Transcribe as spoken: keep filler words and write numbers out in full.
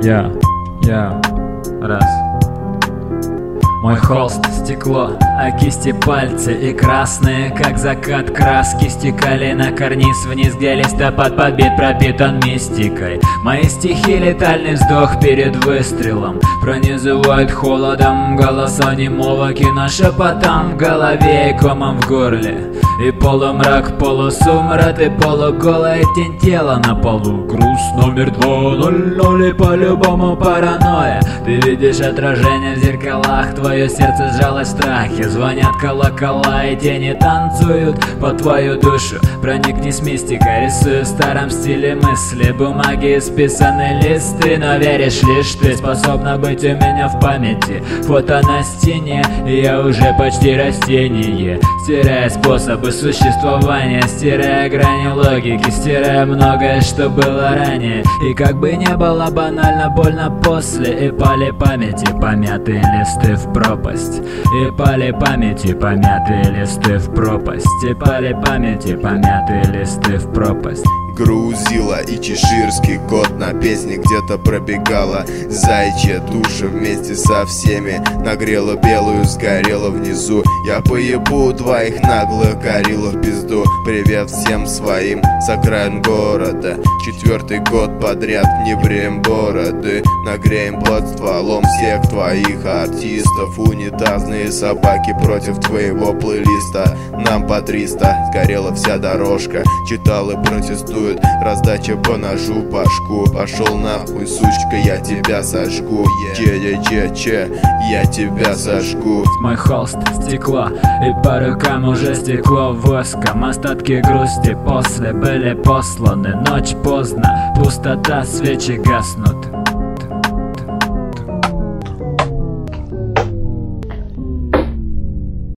Я, я, раз. Мой холст стекло, а кисти пальцы и красные, как закат краски, стекали на карниз вниз, где листопад подбит, пропитан мистикой. Мои стихи летальный вздох перед выстрелом пронизывает холодом голоса немого киношепотом в голове и комом в горле. И полумрак, полусумрак, и полуголая тень тела на полу. Груз номер два ноль ноль, и по-любому паранойя. Ты видишь отражение в зеркалах, твое сердце сжалось в страхе. Звонят колокола, и тени танцуют по твою душу. Проникни с мистикой, рисую в старом стиле мысли. Бумаги исписаны листы, но веришь лишь ты способна быть у меня в памяти. Фото на стене, и я уже почти растение. Стирая способы существования, стирая грани логики, стирая многое, что было ранее. И как бы не было банально больно после, и пали памяти помятые листы в пропасть. И пали памяти помятые листы в пропасть. И пали памяти помятые листы в пропасть. Грузила и чеширский кот на песне где-то пробегала. Зайчья туша вместе со всеми нагрела белую, сгорела внизу. Я поебу твоих наглых гориллов пизду. Привет всем своим с окраин города. Четвертый год подряд не бреем бороды. Нагреем под стволом всех твоих артистов. Унитазные собаки против твоего плейлиста. Нам по триста, сгорела вся дорожка. Читал и протестую. Раздача по ножу башку. Пошел нахуй, сучка, я тебя сожгу. Че-че-че-че, я тебя сожгу. Мой холст стекло, и по рукам уже стекло воском. Остатки грусти после были посланы. Ночь поздно, пустота, свечи гаснут.